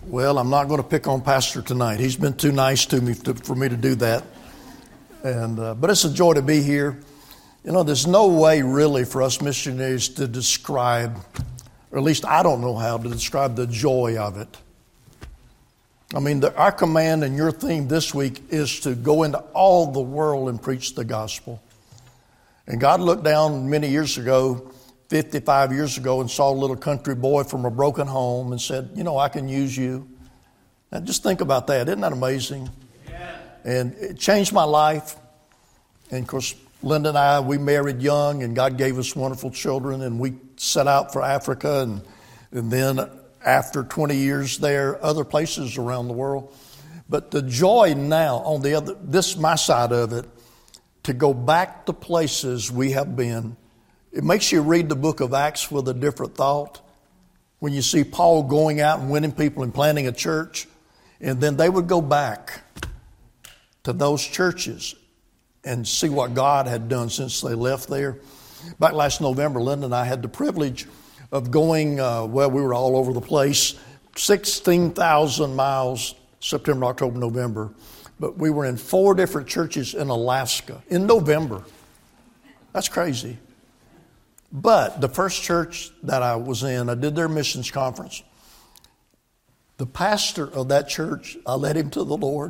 Well, I'm not going to pick on Pastor tonight. He's been too nice to me for me to do that. But it's a joy to be here. You know, there's no way really for us missionaries to describe, or at least I don't know how to describe the joy of it. I mean, our command and your theme this week is to go into all the world and preach the gospel. And God looked down many years ago, 55 years ago, and saw a little country boy from a broken home and said, you know, I can use you. Now just think about that. Isn't that amazing? Yeah. And it changed my life. And of course, Linda and I, we married young, and God gave us wonderful children, and we set out for Africa, and then after 20 years there, other places around the world. But the joy now on the other, this my side of it, to go back to places we have been. It makes you read the book of Acts with a different thought. When you see Paul going out and winning people and planting a church, and then they would go back to those churches and see what God had done since they left there. Back last November, Linda and I had the privilege of going, we were all over the place, 16,000 miles, September, October, November. But we were in 4 different churches in Alaska in November. That's crazy. But the first church that I was in, I did their missions conference. The pastor of that church, I led him to the Lord.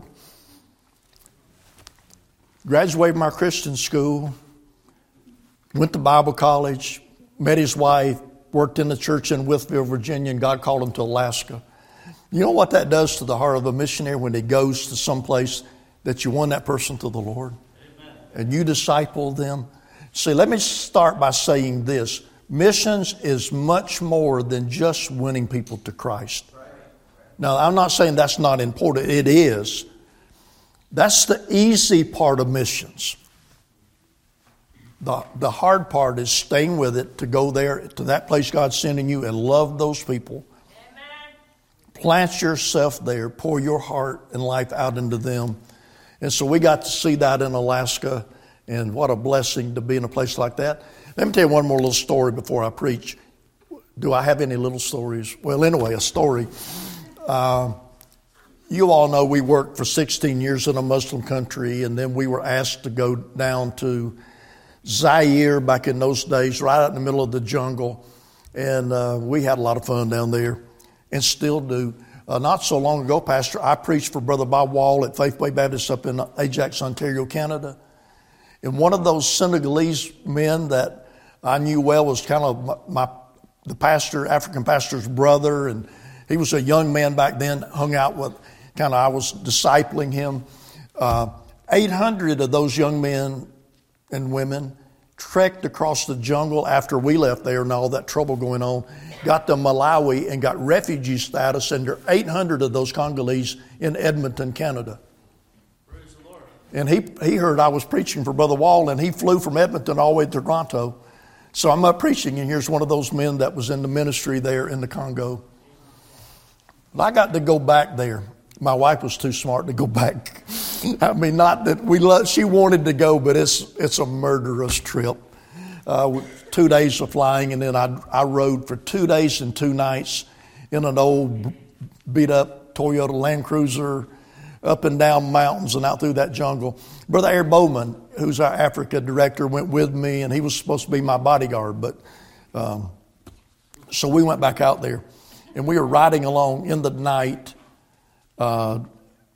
Graduated from our Christian school, went to Bible college, met his wife, worked in the church in Wytheville, Virginia, and God called him to Alaska. You know what that does to the heart of a missionary when he goes to some place that you won that person to the Lord? Amen. And you disciple them? See, let me start by saying this. Missions is much more than just winning people to Christ. Now, I'm not saying that's not important. It is. That's the easy part of missions. The hard part is staying with it, to go there, to that place God's sending you, and love those people. Amen. Plant yourself there. Pour your heart and life out into them. And so we got to see that in Alaska. And what a blessing to be in a place like that. Let me tell you one more little story before I preach. Do I have any little stories? Well, anyway, a story. You all know we worked for 16 years in a Muslim country, and then we were asked to go down to Zaire back in those days, right out in the middle of the jungle. And we had a lot of fun down there, and still do. Not so long ago, Pastor, I preached for Brother Bob Wall at Faith Way Baptist up in Ajax, Ontario, Canada. And one of those Senegalese men that I knew well was kind of the pastor, African pastor's brother, and he was a young man back then, hung out with, I was discipling him. 800 of those young men and women trekked across the jungle after we left there and all that trouble going on, got to Malawi and got refugee status, and there are 800 of those Congolese in Edmonton, Canada. And he heard I was preaching for Brother Wall, and he flew from Edmonton all the way to Toronto. So I'm up preaching, and here's one of those men that was in the ministry there in the Congo. But I got to go back there. My wife was too smart to go back. I mean, not that she wanted to go, but it's a murderous trip. 2 days of flying, and then I rode for 2 days and 2 nights in an old beat-up Toyota Land Cruiser, up and down mountains and out through that jungle. Brother Air Bowman, who's our Africa director, went with me, and he was supposed to be my bodyguard. But so we went back out there, and we were riding along in the night, and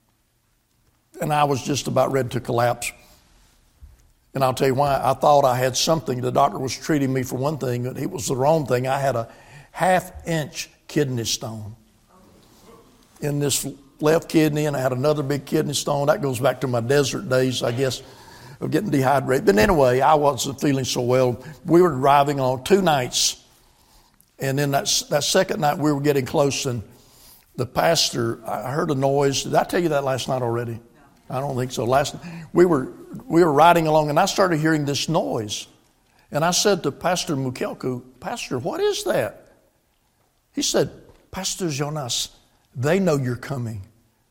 I was just about ready to collapse. And I'll tell you why. I thought I had something. The doctor was treating me for one thing, but it was the wrong thing. I had a 1/2-inch kidney stone in this left kidney, and I had another big kidney stone. That goes back to my desert days, I guess, of getting dehydrated. But anyway, I wasn't feeling so well. We were driving on 2 nights, and then that second night we were getting close, and the pastor, I heard a noise. Did I tell you that last night already? No. I don't think so. We were riding along, and I started hearing this noise. And I said to Pastor Mukelku, Pastor, what is that? He said, Pastor Jonas, they know you're coming.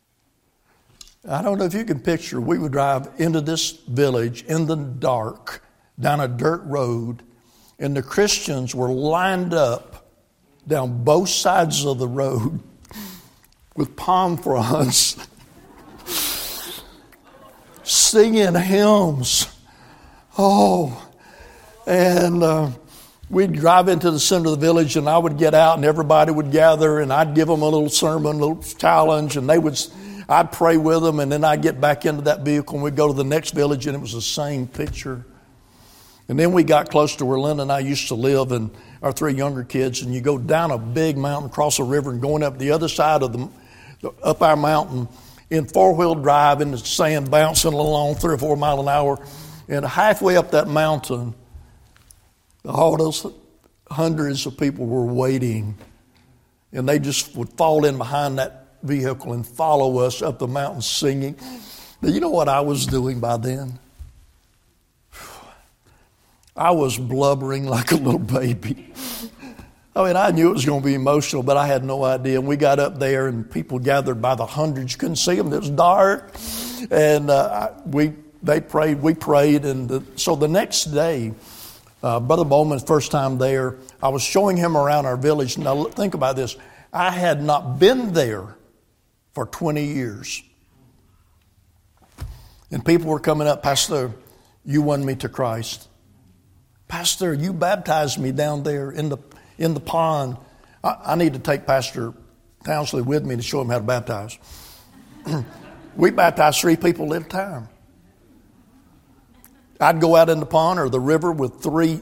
I don't know if you can picture, we would drive into this village in the dark, down a dirt road, and the Christians were lined up down both sides of the road with palm fronds, singing hymns. Oh, and we'd drive into the center of the village, and I would get out, and everybody would gather, and I'd give them a little sermon, a little challenge, and I'd pray with them, and then I'd get back into that vehicle, and we'd go to the next village, and it was the same picture. And then we got close to where Linda and I used to live, and our 3 younger kids, and you go down a big mountain, cross a river, and going up the other side of up our mountain in 4-wheel drive in the sand, bouncing along 3 or 4 miles an hour. And halfway up that mountain, all those hundreds of people were waiting, and they just would fall in behind that vehicle and follow us up the mountain singing. Now, you know what I was doing by then? I was blubbering like a little baby. I mean, I knew it was going to be emotional, but I had no idea. And we got up there, and people gathered by the hundreds. You couldn't see them. It was dark. And they prayed. We prayed. And so the next day, Brother Bowman's first time there, I was showing him around our village. Now, think about this. I had not been there for 20 years. And people were coming up, Pastor, you won me to Christ. Pastor, you baptized me down there in the pond. I need to take Pastor Townsley with me to show him how to baptize. We baptized 3 people at a time. I'd go out in the pond or the river with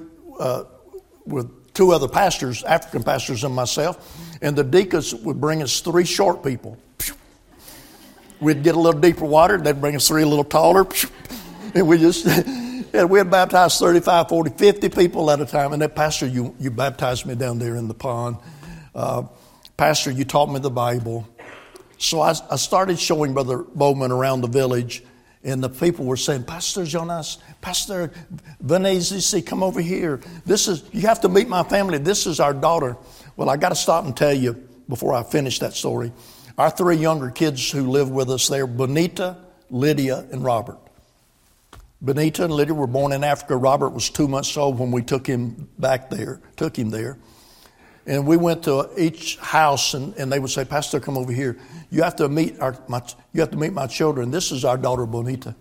2 other pastors, African pastors and myself, and the deacons would bring us 3 short people. We'd get a little deeper water, they'd bring us 3 a little taller, and we'd baptize 35, 40, 50 people at a time. And that, Pastor, you baptized me down there in the pond. Pastor, you taught me the Bible. So I started showing Brother Bowman around the village, and the people were saying, Pastor Jonas, Pastor Venezisi, come over here. You have to meet my family. This is our daughter. Well, I got to stop and tell you before I finish that story. Our 3 younger kids who live with us there, Bonita, Lydia, and Robert. Benita and Lydia were born in Africa. Robert was 2 months old when we took him there. And we went to each house, and they would say, Pastor, come over here. You have to meet my children. This is our daughter, Bonita.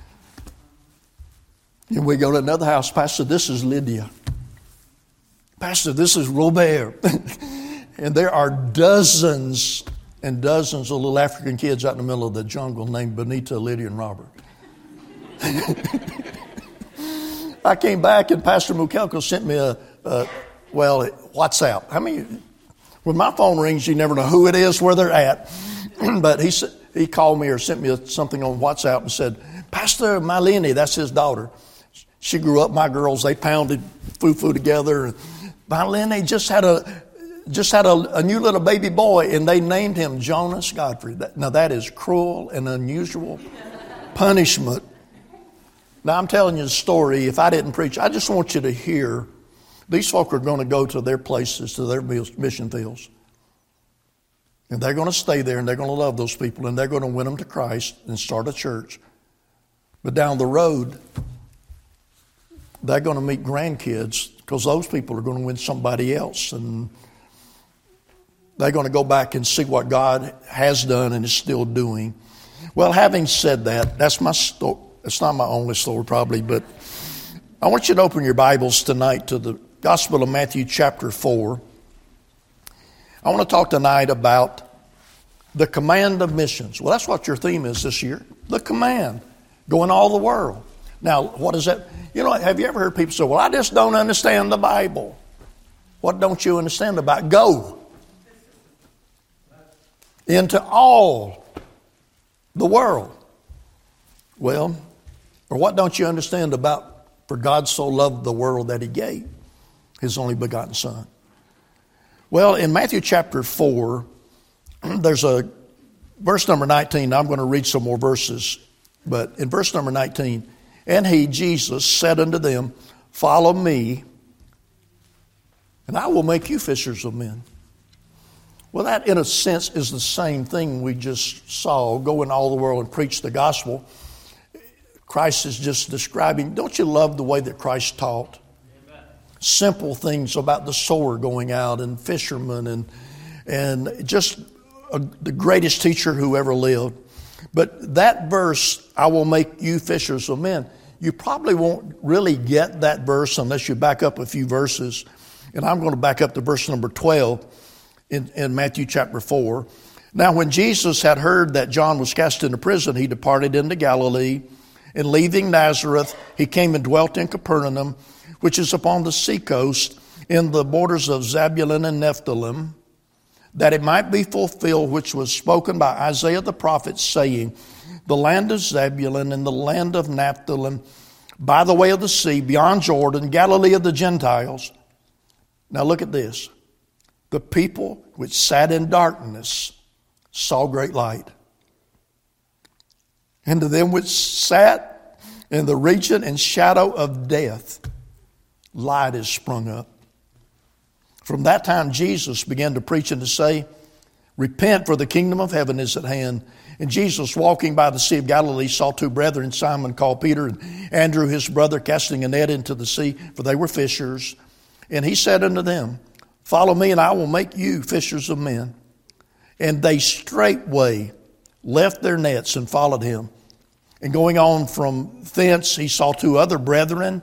And we go to another house. Pastor, this is Lydia. Pastor, this is Robert. And there are dozens and dozens of little African kids out in the middle of the jungle named Bonita, Lydia, and Robert. I came back, and Pastor Mukelko sent me a WhatsApp. When my phone rings, you never know who it is, where they're at. But he called me or sent me something on WhatsApp and said, Pastor Malini, that's his daughter. She grew up, my girls, they pounded foo-foo together. Malini just had a new little baby boy, and they named him Jonas Godfrey. Now that is cruel and unusual punishment. Now, I'm telling you the story. If I didn't preach, I just want you to hear. These folk are going to go to their places, to their mission fields. And they're going to stay there, and they're going to love those people, and they're going to win them to Christ and start a church. But down the road, they're going to meet grandkids, because those people are going to win somebody else. And they're going to go back and see what God has done and is still doing. Well, having said that, that's my story. It's not my only story probably, but I want you to open your Bibles tonight to the Gospel of Matthew chapter 4. I want to talk tonight about the command of missions. Well, that's what your theme is this year, the command, going all the world. Now, what is that? Have you ever heard people say, well, I just don't understand the Bible. What don't you understand about it? Go into all the world. Well, or what don't you understand about, for God so loved the world that he gave his only begotten Son? Well, in Matthew chapter 4, there's a verse number 19. I'm going to read some more verses. But in verse number 19, and he, Jesus, said unto them, follow me, and I will make you fishers of men. Well, that in a sense is the same thing we just saw. Go in all the world and preach the gospel. Christ is just describing, don't you love the way that Christ taught? Amen. Simple things about the sower going out and fishermen and just the greatest teacher who ever lived. But that verse, I will make you fishers of men, you probably won't really get that verse unless you back up a few verses. And I'm going to back up to verse number 12 in Matthew chapter 4. Now, when Jesus had heard that John was cast into prison, he departed into Galilee. And leaving Nazareth, he came and dwelt in Capernaum, which is upon the seacoast, in the borders of Zebulun and Nephthalim, that it might be fulfilled which was spoken by Isaiah the prophet, saying, the land of Zebulun and the land of Naphtali, by the way of the sea, beyond Jordan, Galilee of the Gentiles. Now look at this. The people which sat in darkness saw great light. And to them which sat in the region and shadow of death, light is sprung up. From that time Jesus began to preach and to say, repent, for the kingdom of heaven is at hand. And Jesus, walking by the Sea of Galilee, saw two brethren, Simon called Peter and Andrew his brother, casting a net into the sea, for they were fishers. And he said unto them, follow me, and I will make you fishers of men. And they straightway left their nets and followed him. And going on from thence, he saw two other brethren,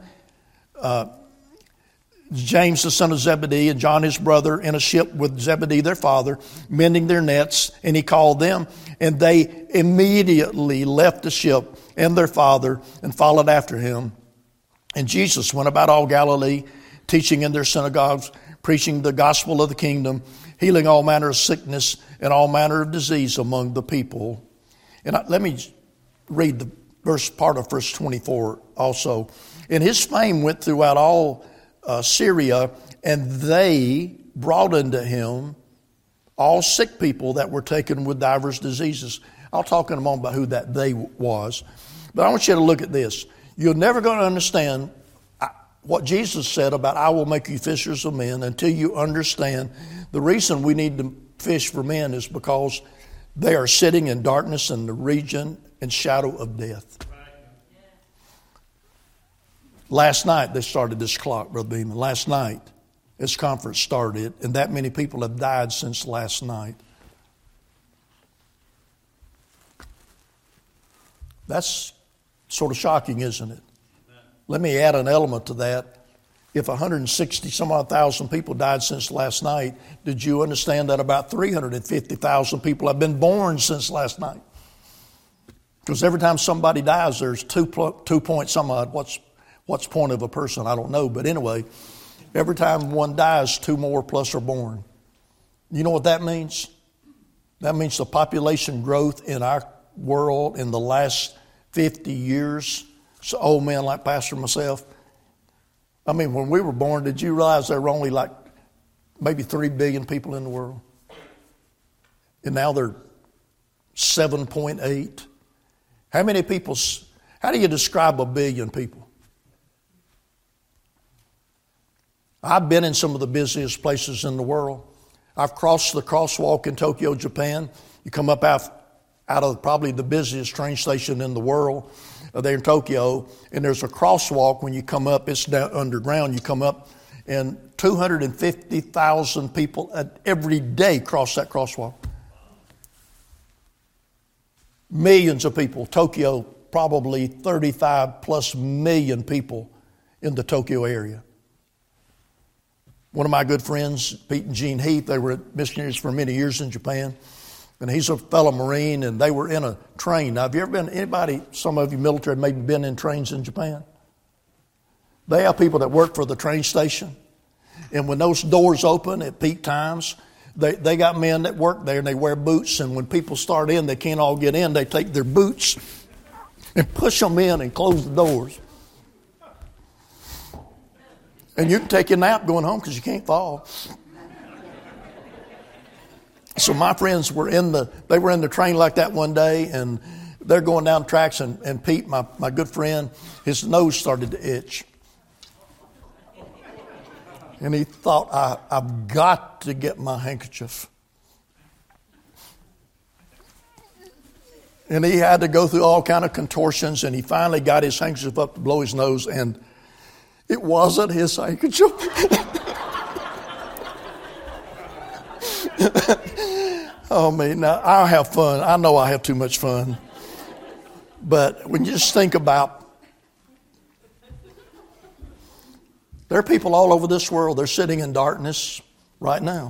James the son of Zebedee and John his brother, in a ship with Zebedee their father, mending their nets. And he called them, and they immediately left the ship and their father and followed after him. And Jesus went about all Galilee, teaching in their synagogues, preaching the gospel of the kingdom, healing all manner of sickness and all manner of disease among the people. And let me read the part of verse 24 also. And his fame went throughout all Syria, and they brought unto him all sick people that were taken with divers diseases. I'll talk in a moment about who that they was. But I want you to look at this. You're never going to understand what Jesus said about I will make you fishers of men until you understand the reason we need to fish for men is because they are sitting in darkness in the region and shadow of death. Last night they started this clock, Brother Beeman. Last night this conference started, and that many people have died since last night. That's sort of shocking, isn't it? Let me add an element to that. If 160 some odd thousand people died since last night, did you understand that about 350,000 people have been born since last night? Because every time somebody dies, there's 2 point some odd. What's point of a person? I don't know. But anyway, every time one dies, 2 more plus are born. You know what that means? That means the population growth in our world in the last 50 years. So old men like Pastor and myself. I mean, when we were born, did you realize there were only like maybe 3 billion people in the world? And now they're 7.8. How many people, how do you describe 1 billion people? I've been in some of the busiest places in the world. I've crossed the crosswalk in Tokyo, Japan. You come up out of probably the busiest train station in the world there in Tokyo, and there's a crosswalk when you come up. It's down underground. You come up, and 250,000 people every day cross that crosswalk. Millions of people. Tokyo, probably 35 plus million people in the Tokyo area. One of my good friends, Pete and Jean Heath, they were missionaries for many years in Japan. And he's a fellow Marine, and they were in a train. Now, have you ever been, anybody, some of you military, maybe been in trains in Japan? They have people that work for the train station. And when those doors open at peak times, they got men that work there, and they wear boots. And when people start in, they can't all get in. They take their boots and push them in and close the doors. And you can take a nap going home because you can't fall. So my friends were in the train like that one day, and they're going down tracks, and Pete, my good friend, his nose started to itch. And he thought, I've got to get my handkerchief. And he had to go through all kind of contortions, and he finally got his handkerchief up to blow his nose, and it wasn't his handkerchief. Oh, man, now I have fun. I know I have too much fun. But when you just think about, there are people all over this world, they're sitting in darkness right now.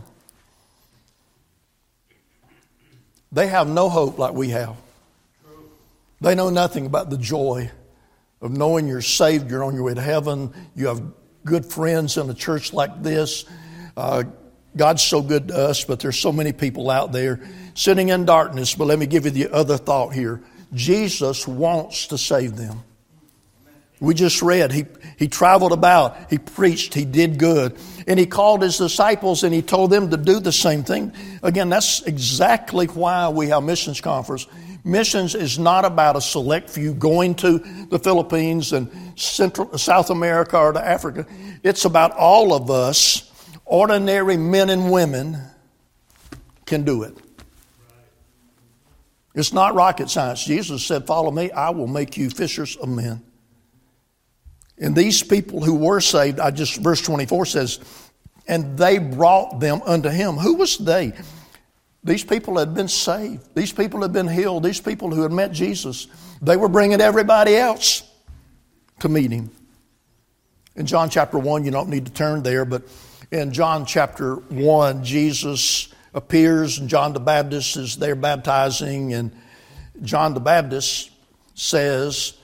They have no hope like we have. They know nothing about the joy of knowing you're saved, you're on your way to heaven, you have good friends in a church like this. God's so good to us, but there's so many people out there sitting in darkness. But let me give you the other thought here. Jesus wants to save them. We just read, he traveled about, he preached, he did good. And he called his disciples and he told them to do the same thing. Again, that's exactly why we have missions conference. Missions is not about a select few going to the Philippines and South America or to Africa. It's about all of us, ordinary men and women, can do it. It's not rocket science. Jesus said, follow me, I will make you fishers of men. And these people who were saved, verse 24 says, and they brought them unto him. Who was they? These people had been saved. These people had been healed. These people who had met Jesus. They were bringing everybody else to meet him. In John chapter 1, you don't need to turn there, but in John chapter 1, Jesus appears and John the Baptist is there baptizing. And John the Baptist says,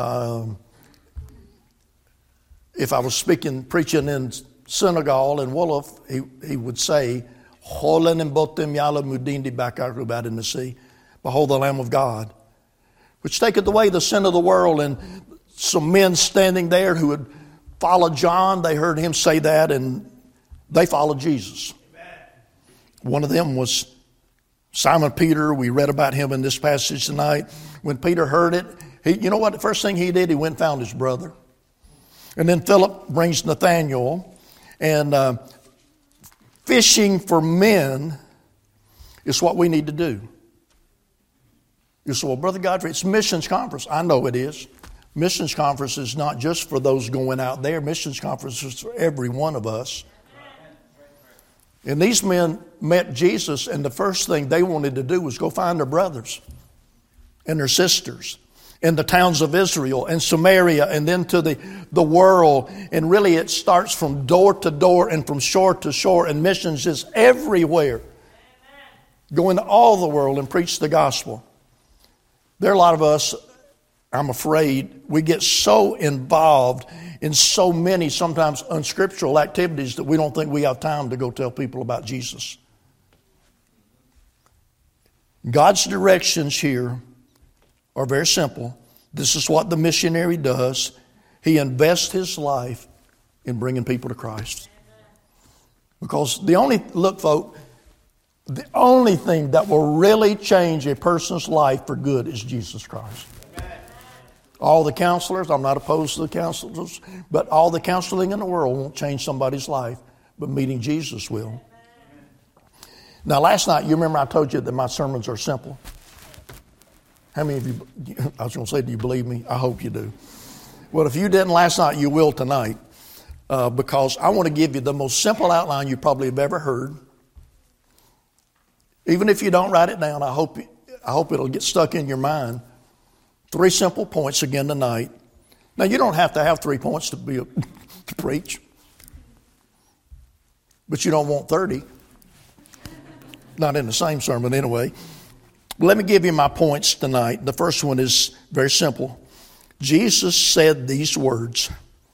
if I was preaching in Senegal in Wolof, he would say, Holen and botem yala mudindi bakarubad in the sea. Behold the Lamb of God, which taketh away the sin of the world. And some men standing there who had followed John, they heard him say that and they followed Jesus. Amen. One of them was Simon Peter. We read about him in this passage tonight. When Peter heard it, you know what? The first thing he did, he went and found his brother. And then Philip brings Nathanael. And fishing for men is what we need to do. You say, well, Brother Godfrey, it's missions conference. I know it is. Missions conference is not just for those going out there. Missions conference is for every one of us. And these men met Jesus, and the first thing they wanted to do was go find their brothers and their sisters in the towns of Israel and Samaria and then to the world. And really it starts from door to door and from shore to shore, and missions is everywhere. Go into all the world and preach the gospel. There are a lot of us, I'm afraid, we get so involved in so many sometimes unscriptural activities that we don't think we have time to go tell people about Jesus. God's directions here are very simple. This is what the missionary does. He invests his life in bringing people to Christ. Because the only thing that will really change a person's life for good is Jesus Christ. All the counselors, I'm not opposed to the counselors, but all the counseling in the world won't change somebody's life, but meeting Jesus will. Now, last night, you remember I told you that my sermons are simple. How many of you, I was going to say, do you believe me? I hope you do. Well, if you didn't last night, you will tonight, because I want to give you the most simple outline you probably have ever heard. Even if you don't write it down, I hope it'll get stuck in your mind. 3 simple points again tonight. Now, you don't have to have 3 points to preach, but you don't want 30. Not in the same sermon anyway. Let me give you my points tonight. The first one is very simple. Jesus said these words,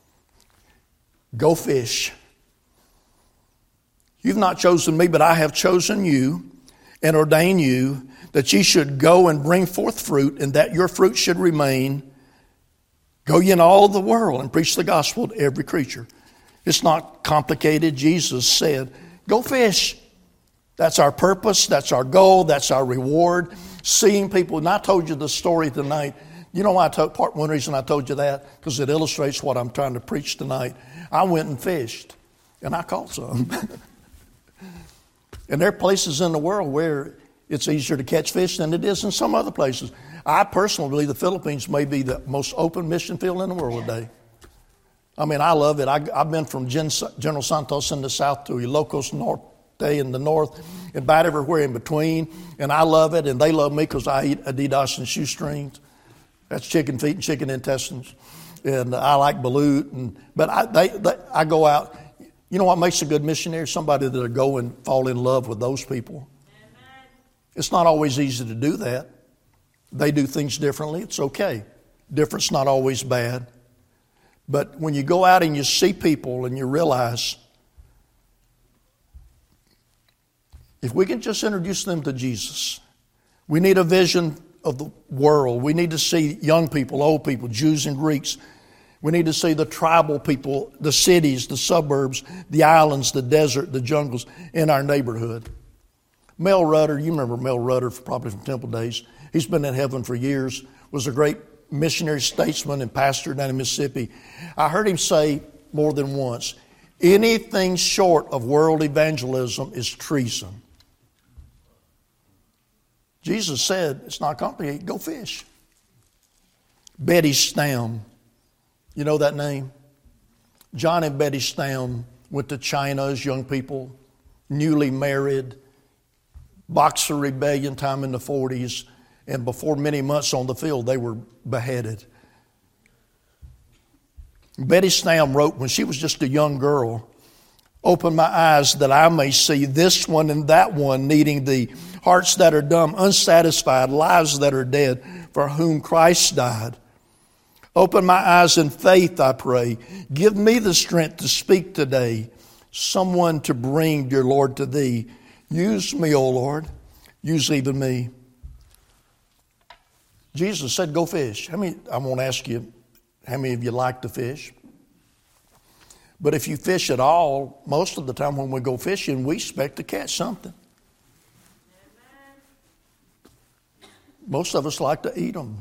go fish. You've not chosen me, but I have chosen you and ordained you that ye should go and bring forth fruit, and that your fruit should remain. Go ye in all the world and preach the gospel to every creature. It's not complicated. Jesus said, go fish. That's our purpose. That's our goal. That's our reward. Seeing people. And I told you the story tonight. You know why one reason I told you that? Because it illustrates what I'm trying to preach tonight. I went and fished, and I caught some. And there are places in the world where it's easier to catch fish than it is in some other places. I personally believe the Philippines may be the most open mission field in the world today. I mean, I love it. I've been from General Santos in the south to Ilocos North stay in the north and bite everywhere in between. And I love it, and they love me because I eat Adidas and shoestrings. That's chicken feet and chicken intestines. And I like balut. But I go out. You know what makes a good missionary? Somebody that'll go and fall in love with those people. Amen. It's not always easy to do that. They do things differently. It's okay. Different's not always bad. But when you go out and you see people and you realize, if we can just introduce them to Jesus, we need a vision of the world. We need to see young people, old people, Jews and Greeks. We need to see the tribal people, the cities, the suburbs, the islands, the desert, the jungles in our neighborhood. Mel Rudder, you remember Mel Rudder probably from Temple days. He's been in heaven for years, was a great missionary statesman and pastor down in Mississippi. I heard him say more than once, anything short of world evangelism is treason. Jesus said, it's not complicated, go fish. Betty Stam, you know that name? John and Betty Stam went to China as young people, newly married, Boxer Rebellion time in the 40s, and before many months on the field, they were beheaded. Betty Stam wrote when she was just a young girl, open my eyes that I may see this one and that one needing thee, hearts that are dumb, unsatisfied, lives that are dead, for whom Christ died. Open my eyes in faith, I pray. Give me the strength to speak today, someone to bring, dear Lord, to thee. Use me, O Lord. Use even me. Jesus said, go fish. I won't ask you, how many of you like to fish? But if you fish at all, most of the time when we go fishing, we expect to catch something. Most of us like to eat them.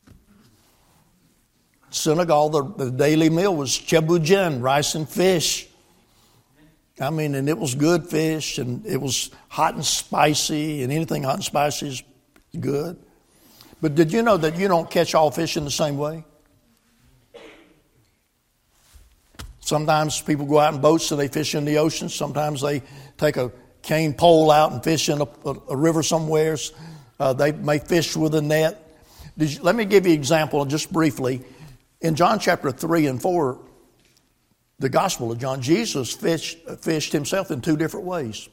Senegal, the daily meal was chebujen, rice and fish. And it was good fish, and it was hot and spicy, and anything hot and spicy is good. But did you know that you don't catch all fish in the same way? Sometimes people go out in boats and they fish in the ocean. Sometimes they take a cane pole out and fish in a river somewhere. They may fish with a net. Let me give you an example just briefly. In John chapter 3 and 4, the Gospel of John, Jesus fished himself in two different ways.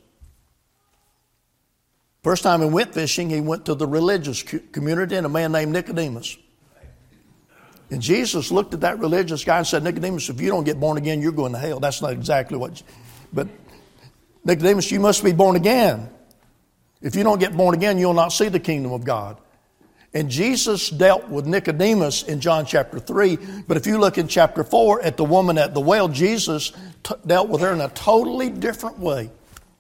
First time he went fishing, he went to the religious community and a man named Nicodemus. And Jesus looked at that religious guy and said, Nicodemus, if you don't get born again, you're going to hell. That's not exactly what, but Nicodemus, you must be born again. If you don't get born again, you'll not see the kingdom of God. And Jesus dealt with Nicodemus in John chapter 3. But if you look in chapter 4 at the woman at the well, Jesus dealt with her in a totally different way.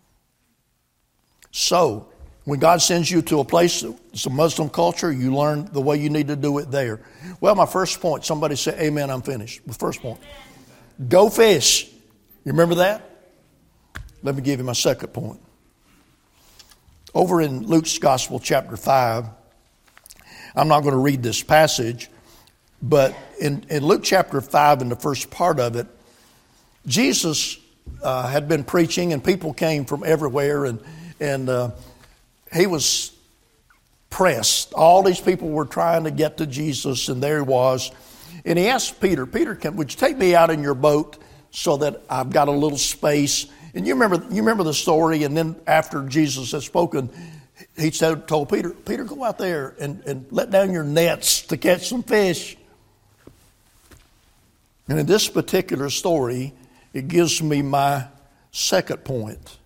So, when God sends you to a place, it's a Muslim culture, you learn the way you need to do it there. Well, my first point, somebody say, amen, I'm finished. The first point, go fish. You remember that? Let me give you my second point. Over in Luke's Gospel, chapter 5, I'm not going to read this passage, but in Luke chapter 5, in the first part of it, Jesus had been preaching, and people came from everywhere, and he was pressed. All these people were trying to get to Jesus, and there he was. And he asked Peter, would you take me out in your boat so that I've got a little space? And you remember the story, and then after Jesus had spoken, he told Peter, go out there and let down your nets to catch some fish. And in this particular story, it gives me my second point.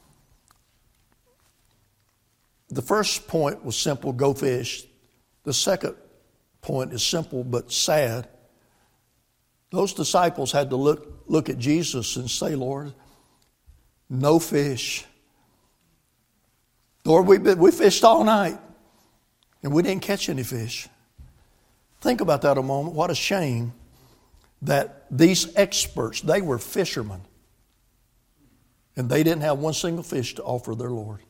The first point was simple, go fish. The second point is simple but sad. Those disciples had to look at Jesus and say, Lord, no fish. Lord, we fished all night and we didn't catch any fish. Think about that a moment. What a shame that these experts, they were fishermen, and they didn't have one single fish to offer their Lord.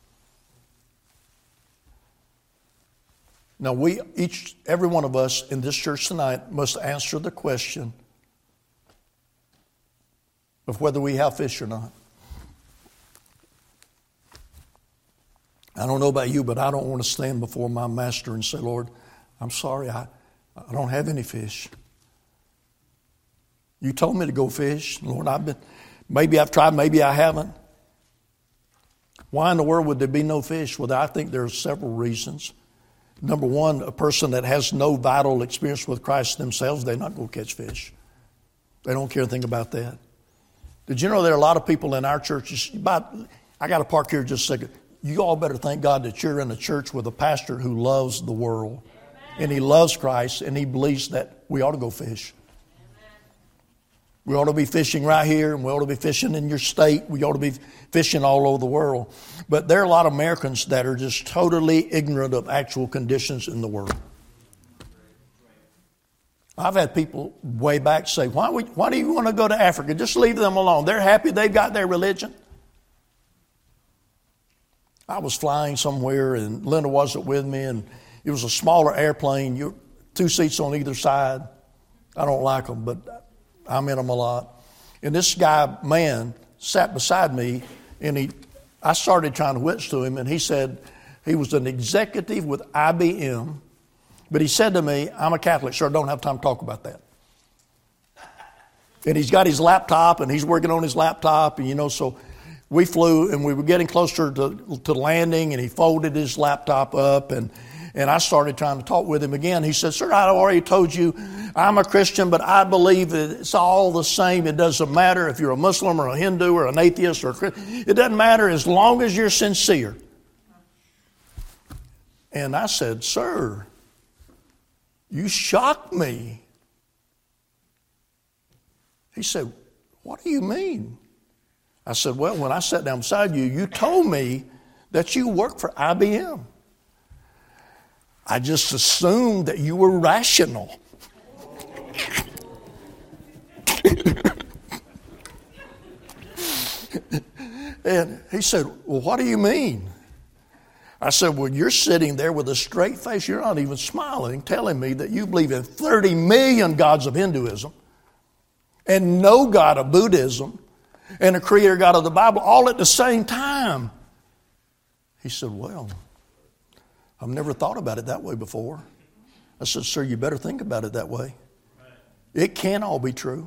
Now every one of us in this church tonight must answer the question of whether we have fish or not. I don't know about you, but I don't want to stand before my master and say, Lord, I'm sorry, I don't have any fish. You told me to go fish. Lord, maybe I've tried, maybe I haven't. Why in the world would there be no fish? Well, I think there are several reasons. Number one, a person that has no vital experience with Christ themselves, they're not going to catch fish. They don't care anything about that. Did you know there are a lot of people in our churches? I got to park here just a second. You all better thank God that you're in a church with a pastor who loves the world. And he loves Christ, and he believes that we ought to go fish. We ought to be fishing right here, and we ought to be fishing in your state. We ought to be fishing all over the world. But there are a lot of Americans that are just totally ignorant of actual conditions in the world. I've had people way back say, why do you want to go to Africa? Just leave them alone. They're happy. They've got their religion. I was flying somewhere, and Linda wasn't with me, and it was a smaller airplane. 2 seats on either side. I don't like them, but I'm in them a lot. And this man sat beside me, and I started trying to witness to him, and he said he was an executive with IBM, but he said to me, I'm a Catholic, sir, I don't have time to talk about that. And he's got his laptop, and he's working on his laptop, and so we flew, and we were getting closer to landing, and he folded his laptop up, and I started trying to talk with him again. He said, sir, I already told you I'm a Christian, but I believe that it's all the same. It doesn't matter if you're a Muslim or a Hindu or an atheist or a Christian. It doesn't matter as long as you're sincere. And I said, sir, you shocked me. He said, what do you mean? I said, well, when I sat down beside you, you told me that you work for IBM. I just assumed that you were rational. And he said, well, what do you mean? I said, well, you're sitting there with a straight face. You're not even smiling, telling me that you believe in 30 million gods of Hinduism and no God of Buddhism and a creator God of the Bible all at the same time. He said, well, I've never thought about it that way before. I said, sir, you better think about it that way. It can't all be true.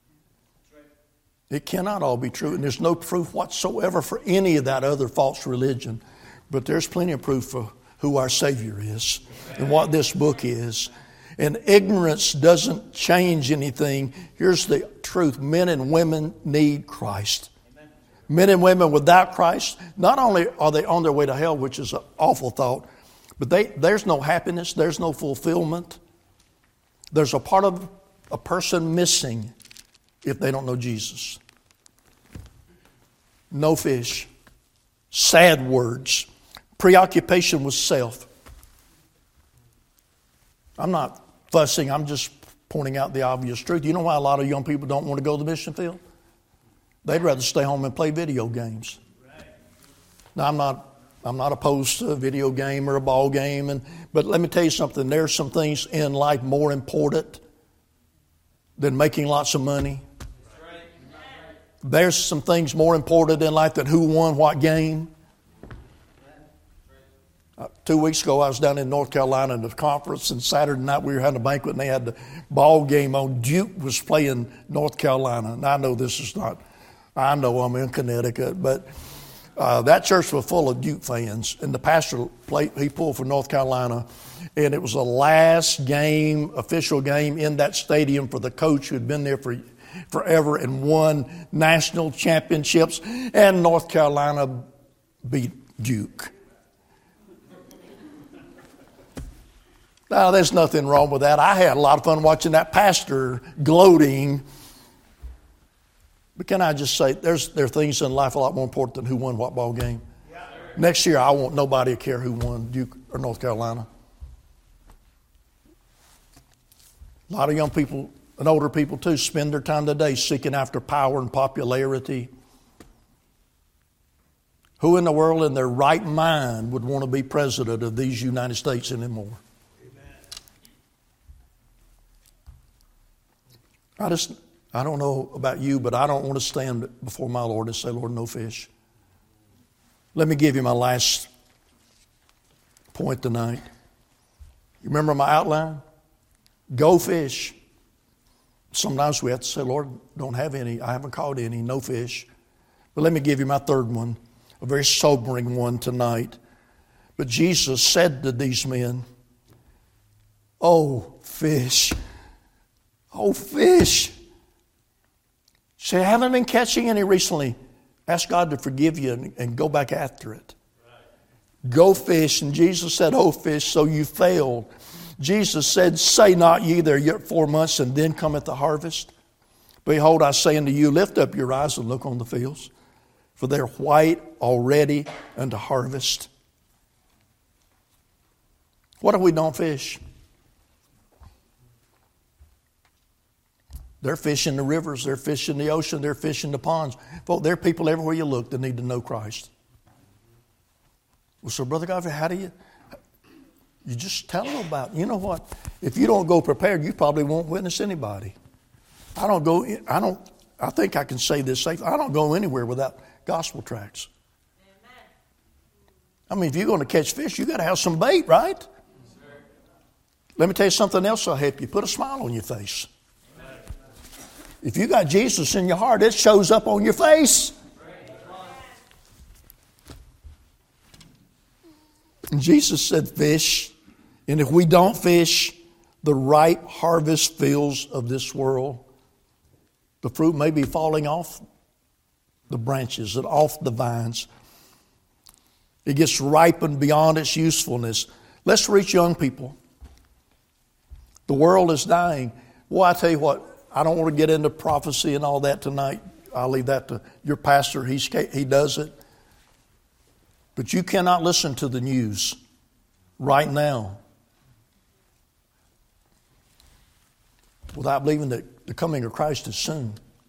It cannot all be true. And there's no proof whatsoever for any of that other false religion. But there's plenty of proof for who our Savior is and what this book is. And ignorance doesn't change anything. Here's the truth. Men and women need Christ. Men and women without Christ, not only are they on their way to hell, which is an awful thought, but there's no happiness, there's no fulfillment. There's a part of a person missing if they don't know Jesus. No fish. Sad words. Preoccupation with self. I'm not fussing, I'm just pointing out the obvious truth. You know why a lot of young people don't want to go to the mission field? They'd rather stay home and play video games. Now, I'm not opposed to a video game or a ball game, but let me tell you something. There's some things in life more important than making lots of money. There's some things more important in life than who won what game. 2 weeks ago, I was down in North Carolina in the conference, and Saturday night we were having a banquet, and they had the ball game on. Duke was playing North Carolina. And I know I'm in Connecticut, but that church was full of Duke fans, and the pastor he pulled for North Carolina, and it was the last game, official game in that stadium for the coach who had been there for forever and won national championships, and North Carolina beat Duke. Now, there's nothing wrong with that. I had a lot of fun watching that pastor gloating. But can I just say, there are things in life a lot more important than who won what ball game. Yeah. Next year, I want nobody to care who won Duke or North Carolina. A lot of young people and older people too spend their time today seeking after power and popularity. Who in the world in their right mind would want to be president of these United States anymore? I don't know about you, but I don't want to stand before my Lord and say, Lord, no fish. Let me give you my last point tonight. You remember my outline? Go fish. Sometimes we have to say, Lord, don't have any. I haven't caught any. No fish. But let me give you my third one, a very sobering one tonight. But Jesus said to these men, oh, fish. Oh, fish. Say, I haven't been catching any recently. Ask God to forgive you and go back after it. Right. Go fish. And Jesus said, oh, fish, so you failed. Jesus said, say not ye there yet 4 months, and then cometh the harvest. Behold, I say unto you, lift up your eyes and look on the fields, for they are white already unto harvest. What if we don't fish? They're fishing the rivers, they're fishing the ocean, they're fishing the ponds. Folks, there are people everywhere you look that need to know Christ. Well, so Brother Godfrey, how do you just tell them about it? You know what? If you don't go prepared, you probably won't witness anybody. I think I can say this safely. I don't go anywhere without gospel tracts. Amen. I mean, if you're going to catch fish, you got to have some bait, right? Yes, let me tell you something else that'll help you. Put a smile on your face. If you got Jesus in your heart, it shows up on your face. And Jesus said fish. And if we don't fish the ripe harvest fields of this world, the fruit may be falling off the branches and off the vines. It gets ripened beyond its usefulness. Let's reach young people. The world is dying. Well, I tell you what, I don't want to get into prophecy and all that tonight. I'll leave that to your pastor. He does it. But you cannot listen to the news right now without believing that the coming of Christ is soon.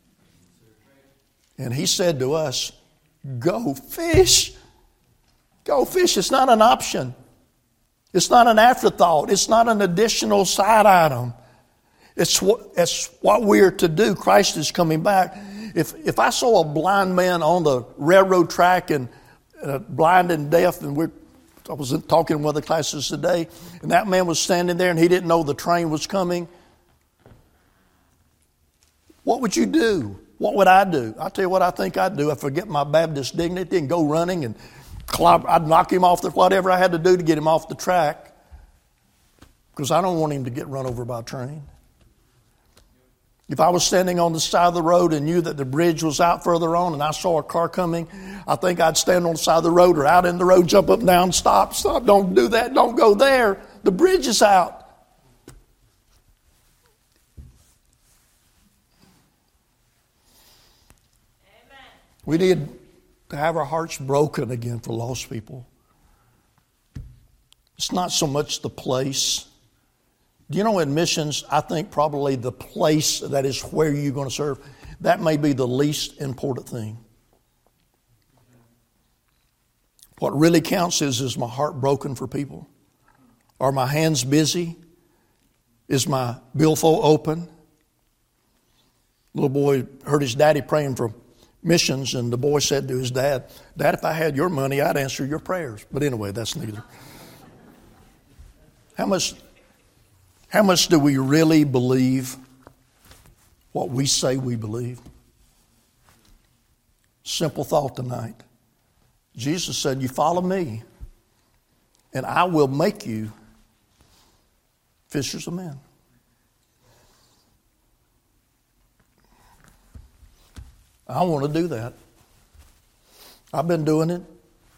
And he said to us, go fish. Go fish. It's not an option. It's not an afterthought. It's not an additional side item. It's what we are to do. Christ is coming back. If I saw a blind man on the railroad track and blind and deaf, and I was talking in one of the classes today, and that man was standing there and he didn't know the train was coming, what would you do? What would I do? I'll tell you what I think I'd do. I'd forget my Baptist dignity and go running and I'd knock him off whatever I had to do to get him off the track, because I don't want him to get run over by a train. If I was standing on the side of the road and knew that the bridge was out further on and I saw a car coming, I think I'd stand on the side of the road or out in the road, jump up and down, stop, don't do that, don't go there. The bridge is out. Amen. We need to have our hearts broken again for lost people. It's not so much the place. Do you know in missions, I think probably the place that is where you're going to serve, that may be the least important thing. What really counts is my heart broken for people? Are my hands busy? Is my billfold open? Little boy heard his daddy praying for missions, and the boy said to his dad, Dad, if I had your money, I'd answer your prayers. But anyway, that's neither. How much do we really believe what we say we believe? Simple thought tonight. Jesus said, you follow me, and I will make you fishers of men. I want to do that. I've been doing it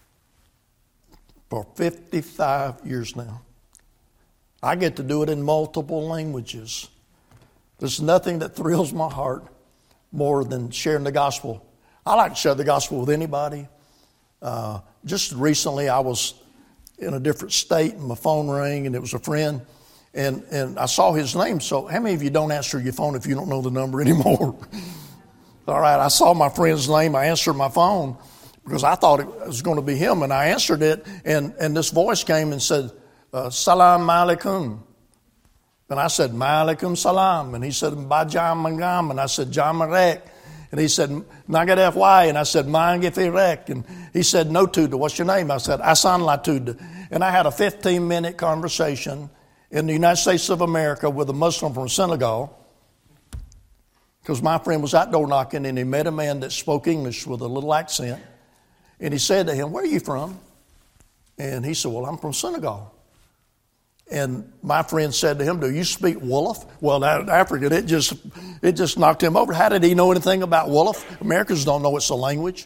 for 55 years now. I get to do it in multiple languages. There's nothing that thrills my heart more than sharing the gospel. I like to share the gospel with anybody. Just recently I was in a different state and my phone rang and it was a friend and I saw his name. So how many of you don't answer your phone if you don't know the number anymore? All right, I saw my friend's name. I answered my phone because I thought it was going to be him, and I answered it, and this voice came and said, Salam alaikum. And I said, Ma'alaikum salam. And he said, Bajam mangam. And I said, Jamarek. And he said, Nagadefy. And I said, Mangefirek. And he said, No tuda. What's your name? I said, Asan La Tuda. And I had a 15-minute conversation in the United States of America with a Muslim from Senegal. Because my friend was outdoor knocking and he met a man that spoke English with a little accent. And he said to him, Where are you from? And he said, Well, I'm from Senegal. And my friend said to him, Do you speak Wolof? Well, that African, it just knocked him over. How did he know anything about Wolof? Americans don't know it's a language.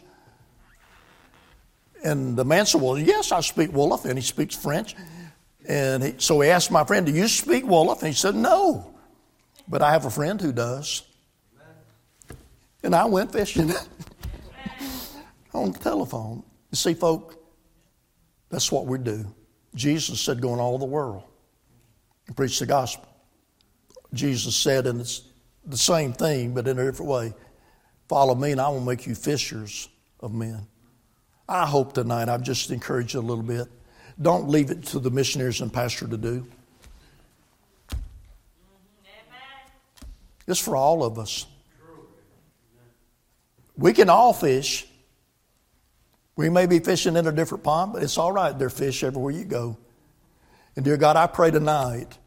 And the man said, Well, yes, I speak Wolof. And he speaks French. And so he asked my friend, Do you speak Wolof? And he said, No. But I have a friend who does. And I went fishing on the telephone. You see, folk, that's what we do. Jesus said, Go in all the world and preach the gospel. Jesus said, and it's the same thing, but in a different way, follow me and I will make you fishers of men. I hope tonight I've just encouraged you a little bit. Don't leave it to the missionaries and pastor to do. It's for all of us. We can all fish. We may be fishing in a different pond, but it's all right. There's fish everywhere you go. And dear God, I pray tonight